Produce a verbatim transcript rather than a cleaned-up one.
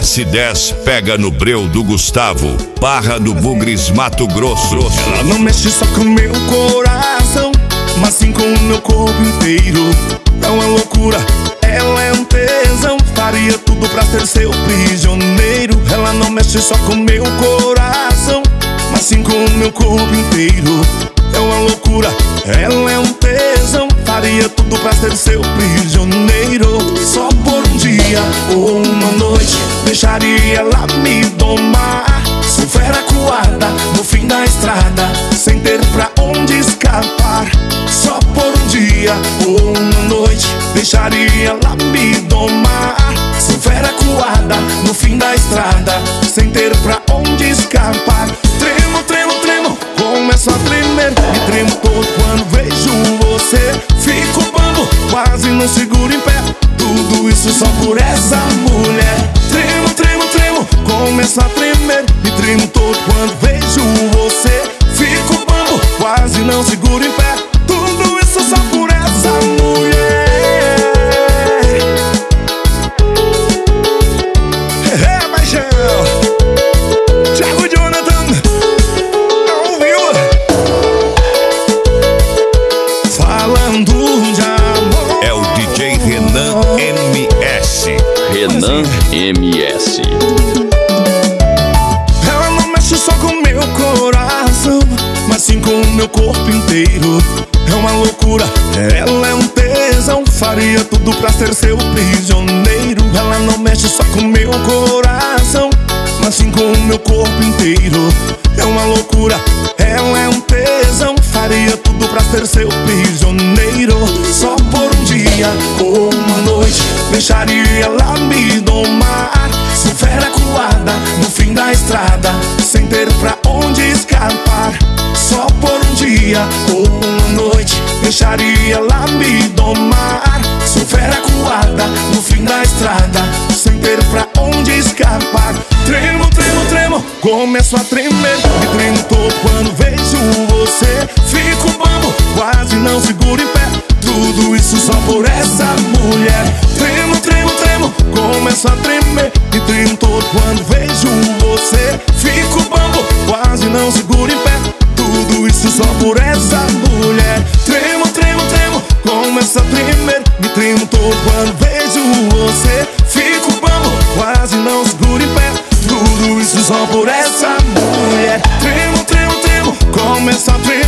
S dez pega no breu do Gustavo, Barra do Bugres, Mato Grosso. Ela não mexe só com meu coração, mas sim com o meu corpo inteiro. É uma loucura, ela é um tesão, faria tudo pra ser seu prisioneiro. Ela não mexe só com meu coração, mas sim com o meu corpo inteiro. É uma loucura, ela é um tesão, faria tudo pra ser seu prisioneiro. Só por um dia ou uma noite, deixaria ela me domar. Sou fera coada no fim da estrada, sem ter pra onde escapar. Só por um dia ou uma noite, deixaria ela me domar. Sou fera coada no fim da estrada, sem ter pra onde escapar. Tremo, tremo, tremo, começo a tremer, me tremo todo quando vejo você. Fico bambo, quase não seguro em pé, tudo isso só por essa mulher. Tremo, tremo, tremo, começo a tremer, me tremo todo quando vejo você. Fico bambo, quase não seguro em pé, tudo isso só por essa mulher. É, paixão, Thiago Jonathan, ao vivo, falando de amor. É o D J Renan M S. Renan M S. Ela não mexe só com meu coração, mas sim com o meu corpo inteiro. É uma loucura, ela é um tesão, faria tudo pra ser seu prisioneiro. Ela não mexe só com meu coração, mas sim com o meu corpo inteiro. É uma loucura, ela é um tesão, faria tudo pra ser seu prisioneiro. Só por um dia ou uma noite, deixaria ela me domar. Sou fera coada no fim da estrada, sem ter pra onde escapar. Só por um dia ou uma noite, deixaria ela me domar. Sou fera coada no fim da estrada, sem ter pra onde escapar. Tremo, tremo, tremo, começo a tremer, me tremo todo quando vejo você. Fico bambo, quase não seguro em pé, tudo isso só por essa mulher. Tremo, tremo, tremo, começo a tremer, me tremo todo quando vejo você. Fico bambo, quase não seguro em pé, tudo isso só por essa mulher. Tremo, tremo, tremo, começo a tremer, me tremo todo quando vejo você. Fico bambo, quase não seguro em pé, tudo isso só por essa mulher. Tremo, tremo, tremo, começo a tremer.